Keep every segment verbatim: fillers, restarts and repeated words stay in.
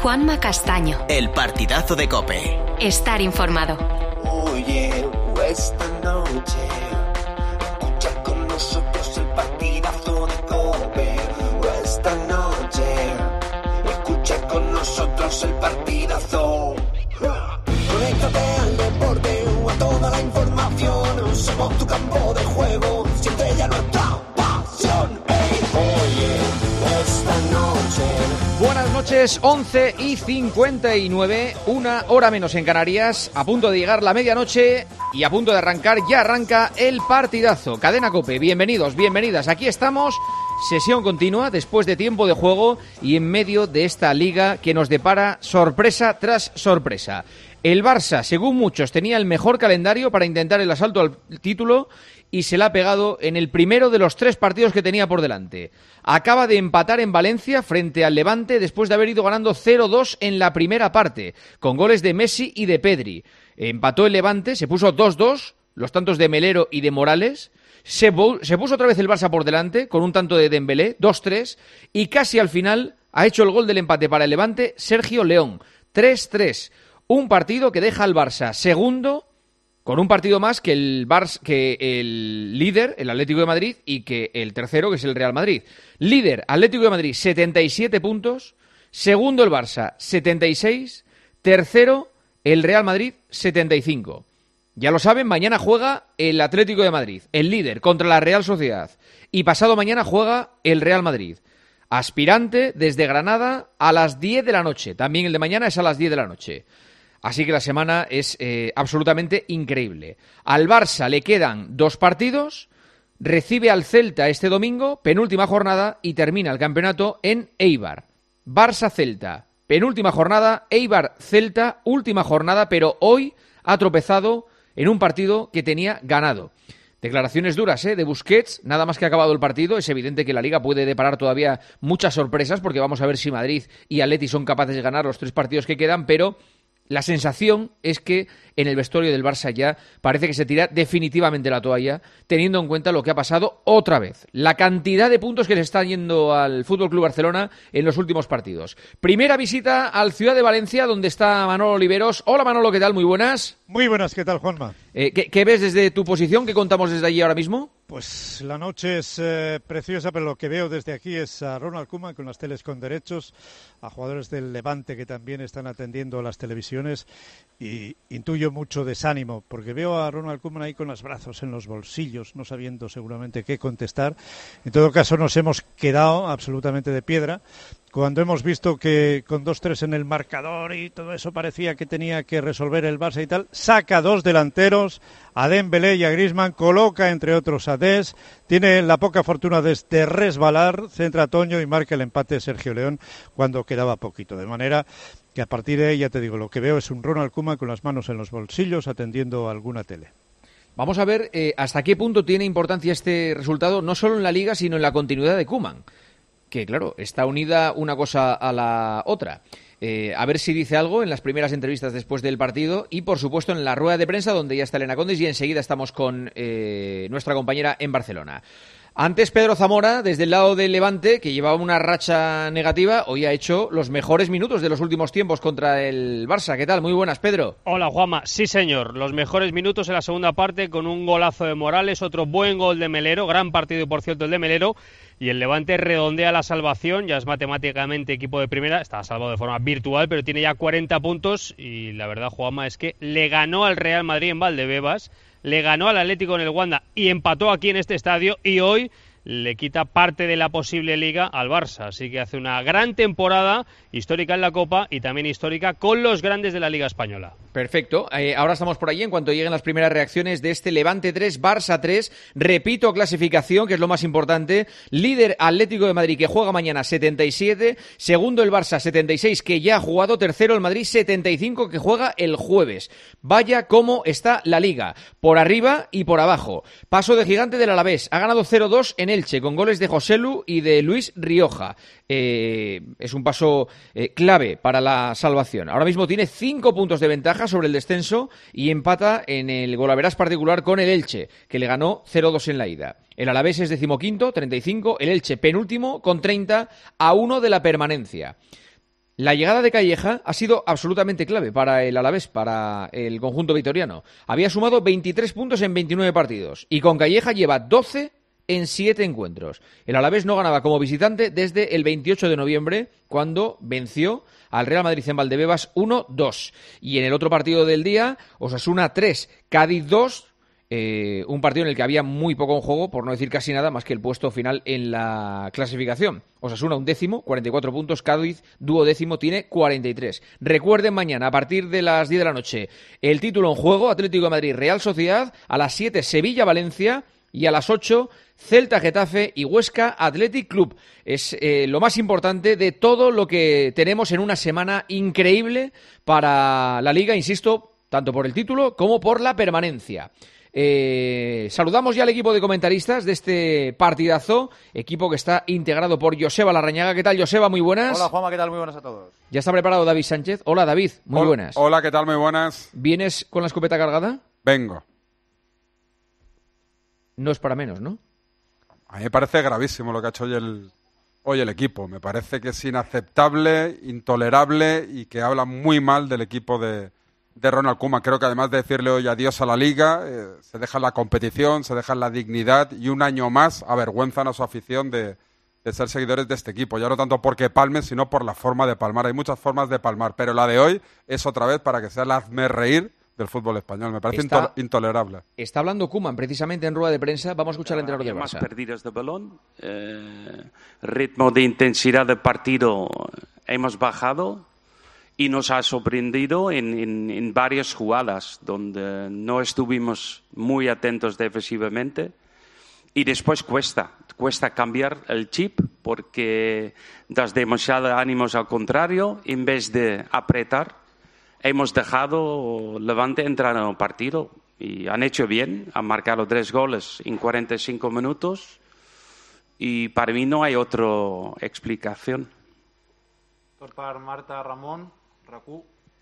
Juanma Castaño. El partidazo de COPE. Estar informado. Oye, esta noche escucha con nosotros el partidazo de COPE. Esta noche escucha con nosotros el partidazo. Conéctate al deporte o a toda la información. Somos tu campo de juego, siempre ya nuestra pasión. Hey, oye, esta noche. Buenas noches, once y cincuenta y nueve, una hora menos en Canarias, a punto de llegar la medianoche y a punto de arrancar, ya arranca el partidazo. Cadena COPE, bienvenidos, bienvenidas, aquí estamos, sesión continua después de tiempo de juego y en medio de esta liga que nos depara sorpresa tras sorpresa. El Barça, según muchos, tenía el mejor calendario para intentar el asalto al título y se la ha pegado en el primero de los tres partidos que tenía por delante. Acaba de empatar en Valencia frente al Levante después de haber ido ganando cero dos en la primera parte, con goles de Messi y de Pedri. Empató el Levante, se puso dos dos, los tantos de Melero y de Morales. Se, se puso otra vez el Barça por delante, con un tanto de Dembélé, dos tres, y casi al final ha hecho el gol del empate para el Levante Sergio León, tres tres. Un partido que deja al Barça segundo, con un partido más que el Barça, que el líder, el Atlético de Madrid, y que el tercero, que es el Real Madrid. Líder, Atlético de Madrid, setenta y siete puntos. Segundo, el Barça, setenta y seis. Tercero, el Real Madrid, setenta y cinco. Ya lo saben, mañana juega el Atlético de Madrid, el líder, contra la Real Sociedad. Y pasado mañana juega el Real Madrid. Aspirante desde Granada a las diez de la noche. También el de mañana es a las diez de la noche. Así que la semana es eh, absolutamente increíble. Al Barça le quedan dos partidos, recibe al Celta este domingo, penúltima jornada, y termina el campeonato en Eibar. Barça-Celta, penúltima jornada, Eibar-Celta, última jornada, pero hoy ha tropezado en un partido que tenía ganado. Declaraciones duras, ¿eh? De Busquets, nada más que ha acabado el partido. Es evidente que la Liga puede deparar todavía muchas sorpresas, porque vamos a ver si Madrid y Atleti son capaces de ganar los tres partidos que quedan, pero la sensación es que en el vestuario del Barça ya parece que se tira definitivamente la toalla, teniendo en cuenta lo que ha pasado otra vez. La cantidad de puntos que le están yendo al F C Barcelona en los últimos partidos. Primera visita al Ciudad de Valencia, donde está Manolo Oliveros. Hola Manolo, ¿qué tal? Muy buenas. Muy buenas, ¿qué tal, Juanma? Eh, ¿qué, ¿Qué ves desde tu posición? ¿Qué contamos desde allí ahora mismo? Pues la noche es eh, preciosa, pero lo que veo desde aquí es a Ronald Koeman con las teles con derechos, a jugadores del Levante que también están atendiendo las televisiones, y intuyo mucho desánimo, porque veo a Ronald Koeman ahí con los brazos en los bolsillos, no sabiendo seguramente qué contestar. En todo caso, nos hemos quedado absolutamente de piedra cuando hemos visto que con dos tres en el marcador y todo eso parecía que tenía que resolver el Barça y tal. Saca dos delanteros, a Dembélé y a Griezmann, coloca entre otros a Dest, tiene la poca fortuna de, de resbalar, centra a Toño y marca el empate Sergio León cuando quedaba poquito. De manera que a partir de ahí, ya te digo, lo que veo es un Ronald Koeman con las manos en los bolsillos atendiendo a alguna tele. Vamos a ver eh, hasta qué punto tiene importancia este resultado, no solo en la Liga, sino en la continuidad de Koeman, que claro, está unida una cosa a la otra. Eh, a ver si dice algo en las primeras entrevistas después del partido y, por supuesto, en la rueda de prensa, donde ya está Elena Condes, y enseguida estamos con eh, nuestra compañera en Barcelona. Antes, Pedro Zamora, desde el lado del Levante, que llevaba una racha negativa, hoy ha hecho los mejores minutos de los últimos tiempos contra el Barça. ¿Qué tal? Muy buenas, Pedro. Hola, Juanma. Sí, señor. Los mejores minutos en la segunda parte, con un golazo de Morales, otro buen gol de Melero, gran partido, por cierto, el de Melero, y el Levante redondea la salvación, ya es matemáticamente equipo de primera, está salvado de forma virtual, pero tiene ya cuarenta puntos, y la verdad, Juanma, es que le ganó al Real Madrid en Valdebebas, le ganó al Atlético en el Wanda y empató aquí en este estadio, y hoy le quita parte de la posible liga al Barça, así que hace una gran temporada histórica en la Copa y también histórica con los grandes de la Liga Española. Perfecto, eh, ahora estamos por allí en cuanto lleguen las primeras reacciones de este Levante tres, Barça tres, repito, clasificación, que es lo más importante, líder Atlético de Madrid, que juega mañana setenta y siete, segundo el Barça setenta y seis, que ya ha jugado, tercero el Madrid setenta y cinco, que juega el jueves. Vaya cómo está la Liga, por arriba y por abajo. Paso de gigante del Alavés, ha ganado cero dos en Elche, con goles de Joselu y de Luis Rioja. Eh, es un paso eh, clave para la salvación. Ahora mismo tiene cinco puntos de ventaja sobre el descenso y empata en el golaveras particular con el Elche, que le ganó cero dos en la ida. El Alavés es decimoquinto, treinta y cinco, el Elche penúltimo con treinta, a uno de la permanencia. La llegada de Calleja ha sido absolutamente clave para el Alavés, para el conjunto vitoriano. Había sumado veintitrés puntos en veintinueve partidos y con Calleja lleva doce en siete encuentros. El Alavés no ganaba como visitante desde el veintiocho de noviembre, cuando venció al Real Madrid en Valdebebas uno dos. Y en el otro partido del día, Osasuna tres, Cádiz dos. Eh, un partido en el que había muy poco en juego, por no decir casi nada, más que el puesto final en la clasificación. Osasuna un décimo, cuarenta y cuatro puntos, Cádiz duodécimo, tiene cuarenta y tres. Recuerden mañana, a partir de las diez de la noche, el título en juego, Atlético de Madrid, Real Sociedad, a las siete, Sevilla-Valencia, y a las ocho, Celta-Getafe y Huesca Athletic Club. Es eh, lo más importante de todo lo que tenemos en una semana increíble para la Liga, insisto, tanto por el título como por la permanencia. Eh, saludamos ya al equipo de comentaristas de este partidazo, equipo que está integrado por Joseba Larrañaga. ¿Qué tal, Joseba? Muy buenas. Hola, Juanma, ¿qué tal? Muy buenas a todos. Ya está preparado David Sánchez. Hola, David, muy hola, buenas. Hola, ¿qué tal? Muy buenas. ¿Vienes con la escopeta cargada? Vengo. No es para menos, ¿no? A mí me parece gravísimo lo que ha hecho hoy el, hoy el equipo. Me parece que es inaceptable, intolerable y que habla muy mal del equipo de... de Ronald Koeman. Creo que además de decirle hoy adiós a la Liga, eh, se deja la competición, se deja la dignidad y un año más avergüenzan a su afición de, de ser seguidores de este equipo. Ya no tanto porque palmen, sino por la forma de palmar. Hay muchas formas de palmar, pero la de hoy es otra vez para que sea el hazme reír del fútbol español. Me parece está, intolerable. Está hablando Koeman precisamente en rueda de prensa. Vamos a escuchar al entrenador del Barça. Más perdidas de balón, eh, ritmo de intensidad del partido hemos bajado. Y nos ha sorprendido en, en, en varias jugadas donde no estuvimos muy atentos defensivamente. Y después cuesta, cuesta cambiar el chip porque das demasiados ánimos al contrario. En vez de apretar, hemos dejado Levante entrar en el partido. Y han hecho bien, han marcado tres goles en cuarenta y cinco minutos. Y para mí no hay otra explicación. Per Marta Ramon. Raku.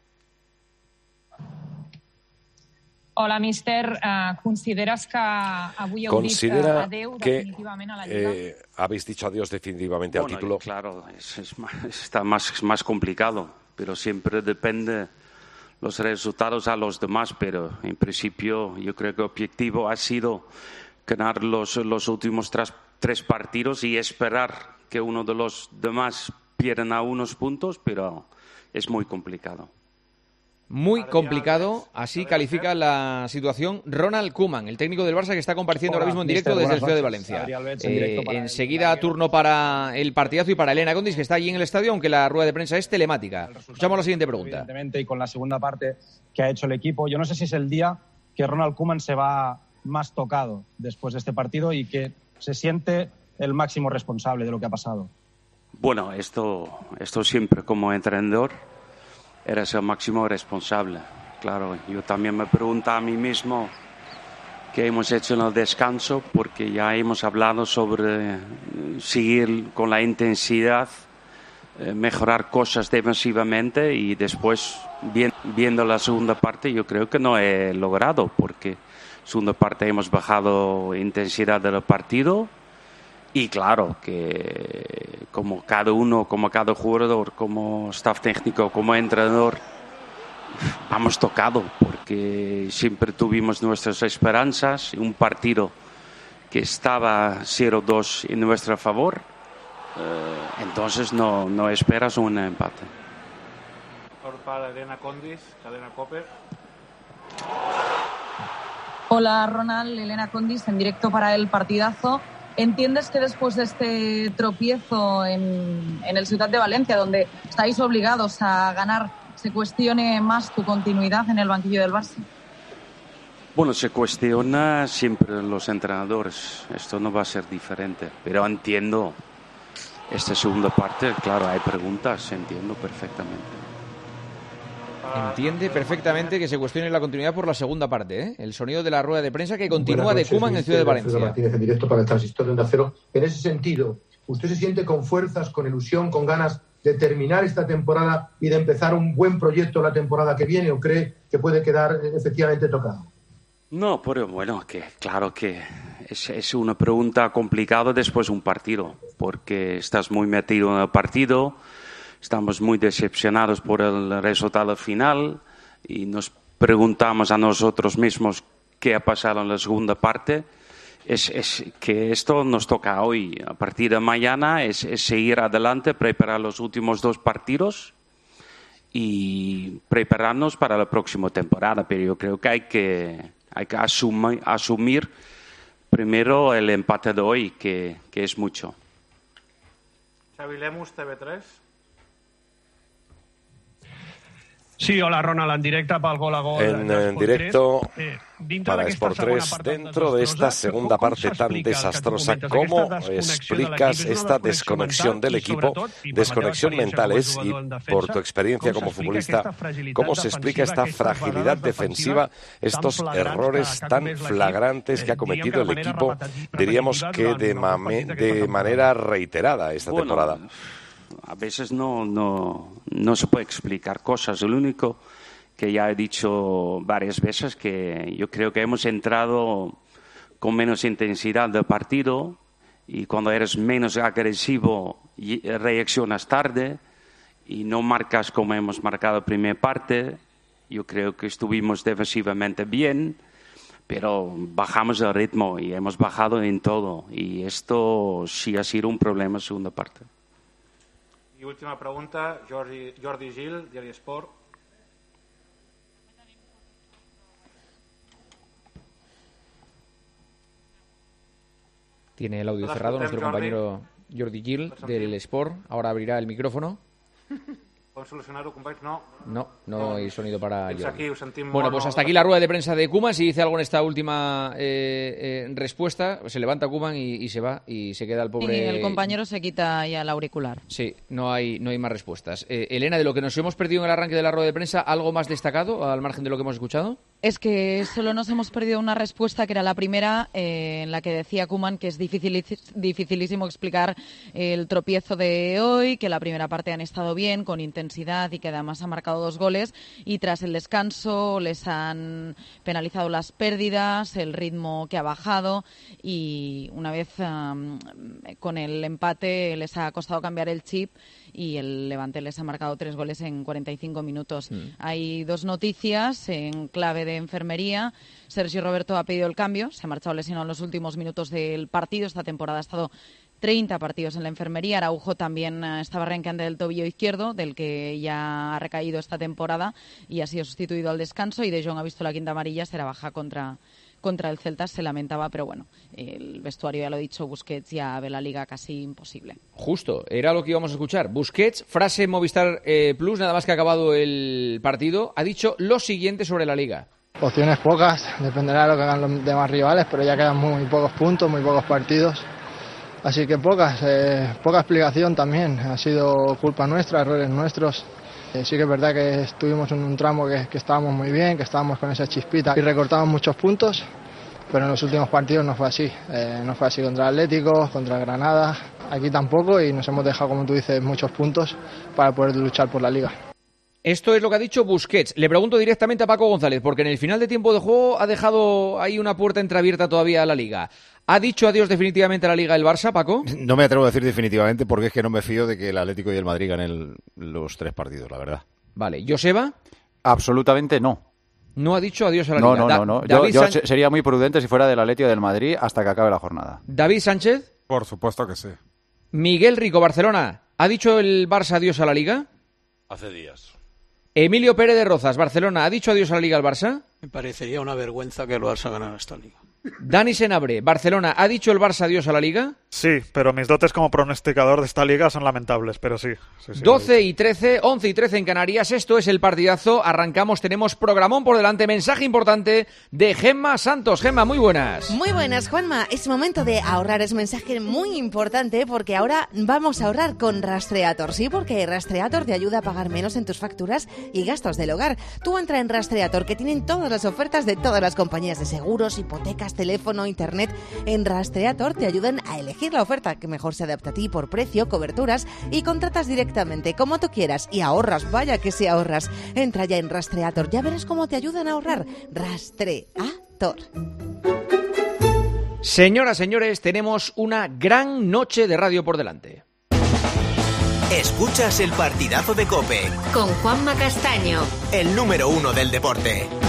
Hola, míster. Uh, ¿Consideras que avui heu dit adeu definitivament a la Liga? Eh, ¿Habéis dicho adiós definitivamente bueno, al título? Claro, es, es más, está más, más complicado, pero siempre depende los resultados a los demás, pero en principio yo creo que el objetivo ha sido ganar los, los últimos tres, tres partidos y esperar que uno de los demás pierda unos puntos, pero es muy complicado. Muy complicado, así califica la situación Ronald Koeman, el técnico del Barça que está compareciendo Hola, ahora mismo en directo desde el Ciudad de Valencia. Eh, enseguida turno para el partidazo y para Elena Condis, que está allí en el estadio, aunque la rueda de prensa es telemática. Escuchamos la siguiente pregunta. Evidentemente, y con la segunda parte que ha hecho el equipo, yo no sé si es el día que Ronald Koeman se va más tocado después de este partido y que se siente el máximo responsable de lo que ha pasado. Bueno, esto, esto siempre como entrenador eres el máximo responsable. Claro, yo también me pregunto a mí mismo qué hemos hecho en el descanso, porque ya hemos hablado sobre seguir con la intensidad, eh, mejorar cosas defensivamente y después, bien, viendo la segunda parte, yo creo que no he logrado, porque segunda parte hemos bajado intensidad del partido. Y claro, que como cada uno, como cada jugador, como staff técnico, como entrenador, vamos tocado, porque siempre tuvimos nuestras esperanzas. Un partido que estaba cero dos en nuestro favor, eh, entonces no, no esperas un empate. Para Elena Condis, Cadena COPE. Hola, Ronald, Elena Condis, en directo para el partidazo. ¿Entiendes que después de este tropiezo en, en el Ciutat de Valencia, donde estáis obligados a ganar, se cuestione más tu continuidad en el banquillo del Barça? Bueno, se cuestiona siempre los entrenadores. Esto no va a ser diferente. Pero entiendo esta segunda parte. Claro, hay preguntas, entiendo perfectamente. Entiende perfectamente que se cuestione la continuidad por la segunda parte, ¿eh? El sonido de la rueda de prensa que continúa de Koeman en Ciudad de Valencia. Martínez en directo para el Transistor de Onda Cero. En ese sentido, ¿usted se siente con fuerzas, con ilusión, con ganas de terminar esta temporada y de empezar un buen proyecto la temporada que viene, o cree que puede quedar efectivamente tocado? No, pero bueno, que claro que es, es una pregunta complicada después de un partido, porque estás muy metido en el partido. estamos muy decepcionados por el resultado final y nos preguntamos a nosotros mismos qué ha pasado en la segunda parte. Es, es que esto nos toca hoy. A partir de mañana es, es seguir adelante, preparar los últimos dos partidos y prepararnos para la próxima temporada. Pero yo creo que hay que, hay que asumir, asumir primero el empate de hoy, que, que es mucho. Xavi Lemus, T V tres. Sí, hola Ronald, en directe pel gol a gol. En, en directo para Sport tres, dentro de esta segunda parte tan desastrosa, ¿cómo explicas esta desconexión del equipo? Desconexión mental es, y por tu experiencia como futbolista, ¿cómo se explica esta fragilidad defensiva, estos errores tan flagrantes que ha cometido el equipo, diríamos que de, mame, de manera reiterada esta bueno, temporada? A veces no, no, no se puede explicar cosas. Lo único que ya he dicho varias veces, que yo creo que hemos entrado con menos intensidad del partido, y cuando eres menos agresivo reaccionas tarde y no marcas como hemos marcado la primera parte. Yo creo que estuvimos defensivamente bien, pero bajamos el ritmo y hemos bajado en todo, y esto sí ha sido un problema en la segunda parte. Y última pregunta, Jordi, Jordi Gil, Diari Sport. Tiene el audio cerrado nuestro compañero Jordi Gil del Sport. Ahora abrirá el micrófono. ¿Pueden solucionar-ho, companys? No. No, no hay sonido para Fins Jordi. aquí, ho sentim Bueno, molt, pues no. hasta aquí la rueda de prensa de Koeman. Si dice algo en esta última eh, eh, respuesta, se levanta Koeman y, y se va, y se queda el pobre... Y el compañero se quita ya el auricular. Sí, no hay, no hay más respuestas. Eh, Elena, de lo que nos hemos perdido en el arranque de la rueda de prensa, ¿algo más destacado al margen de lo que hemos escuchado? Es que solo nos hemos perdido una respuesta, que era la primera, eh, en la que decía Koeman que es difícil, dificilísimo explicar el tropiezo de hoy, que la primera parte han estado bien, con intensidad, y que además ha marcado dos goles, y tras el descanso les han penalizado las pérdidas, el ritmo que ha bajado, y una vez um, con el empate les ha costado cambiar el chip, y el Levante les ha marcado tres goles en cuarenta y cinco minutos. Mm. Hay dos noticias en clave de enfermería. Sergio Roberto ha pedido el cambio, se ha marchado lesionado en los últimos minutos del partido. Esta temporada ha estado treinta partidos en la enfermería. Araujo también estaba renqueante del tobillo izquierdo, del que ya ha recaído esta temporada y ha sido sustituido al descanso. Y De Jong ha visto la quinta amarilla, será baja contra... contra el Celta, se lamentaba, pero bueno, el vestuario, ya lo he dicho, Busquets ya ve la Liga casi imposible. Justo, era lo que íbamos a escuchar. Busquets, frase Movistar eh, Plus, nada más que ha acabado el partido, ha dicho lo siguiente sobre la Liga. Opciones pocas, dependerá de lo que hagan los demás rivales, pero ya quedan muy, muy pocos puntos, muy pocos partidos. Así que pocas, eh, poca explicación también. Ha sido culpa nuestra, errores nuestros. Eh, sí que es verdad que estuvimos en un tramo que, que estábamos muy bien, que estábamos con esa chispita y recortamos muchos puntos, pero en los últimos partidos no fue así. Eh, no fue así contra el Atlético, contra el Granada, aquí tampoco, y nos hemos dejado, como tú dices, muchos puntos para poder luchar por la Liga. Esto es lo que ha dicho Busquets. Le pregunto directamente a Paco González, porque en el final de tiempo de juego ha dejado ahí una puerta entreabierta todavía a la Liga. ¿Ha dicho adiós definitivamente a la Liga el Barça, Paco? No me atrevo a decir definitivamente, porque es que no me fío de que el Atlético y el Madrid ganen los tres partidos, la verdad. Vale. ¿Joseba? Absolutamente no. No ha dicho adiós a la no, Liga. No, Da- no, no. Yo, David yo Sánchez... sería muy prudente si fuera del Atlético y del Madrid hasta que acabe la jornada. David Sánchez. Por supuesto que sí. Miguel Rico, Barcelona. ¿Ha dicho el Barça adiós a la Liga? Hace días. Emilio Pérez de Rozas, Barcelona. ¿Ha dicho adiós a la Liga al Barça? Me parecería una vergüenza que el Barça ganara esta liga. Dani Senabre, Barcelona. ¿Ha dicho el Barça adiós a la Liga? Sí, pero mis dotes como pronosticador de esta liga son lamentables, pero sí. sí, sí doce y trece, once y trece en Canarias. Esto es el partidazo. Arrancamos, tenemos programón por delante. Mensaje importante de Gemma Santos. Gemma, muy buenas. Muy buenas, Juanma. Es momento de ahorrar. Es mensaje muy importante porque ahora vamos a ahorrar con Rastreator. Sí, porque Rastreator te ayuda a pagar menos en tus facturas y gastos del hogar. Tú entra en Rastreator, que tienen todas las ofertas de todas las compañías de seguros, hipotecas, teléfono, internet. En Rastreator te ayudan a elegir la oferta que mejor se adapta a ti por precio, coberturas, y contratas directamente como tú quieras y ahorras. Vaya que si ahorras. Entra ya en Rastreator, ya verás cómo te ayudan a ahorrar. Rastreator. Señoras, señores, tenemos una gran noche de radio por delante. Escuchas el partidazo de COPE. Con Juanma Castaño. El número uno del deporte.